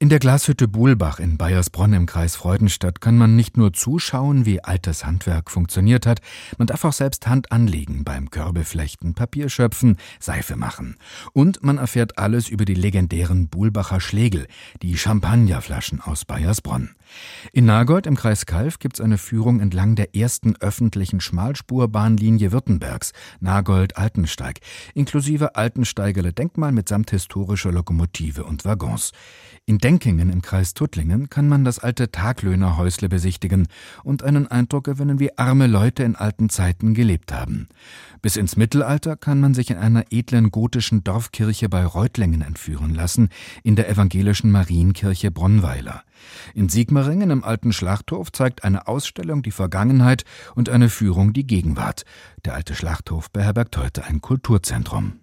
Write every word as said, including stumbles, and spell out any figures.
In der Glashütte Buhlbach in Baiersbronn im Kreis Freudenstadt kann man nicht nur zuschauen, wie altes Handwerk funktioniert hat, man darf auch selbst Hand anlegen beim Körbeflechten, Papier schöpfen, Seife machen. Und man erfährt alles über die legendären Buhlbacher Schlegel, die Champagnerflaschen aus Baiersbronn. In Nagold im Kreis Calw gibt's eine Führung entlang der ersten öffentlichen Schmalspurbahnlinie Württembergs, Nagold-Altensteig, inklusive Altensteigerle Denkmal mitsamt historischer Lokomotive und Waggons. In Denkingen im Kreis Tuttlingen kann man das alte Taglöhnerhäusle besichtigen und einen Eindruck gewinnen, wie arme Leute in alten Zeiten gelebt haben. Bis ins Mittelalter kann man sich in einer edlen gotischen Dorfkirche bei Reutlingen entführen lassen, in der evangelischen Marienkirche Bronnweiler. In Sigmaringen im alten Schlachthof zeigt eine Ausstellung die Vergangenheit und eine Führung die Gegenwart. Der alte Schlachthof beherbergt heute ein Kulturzentrum.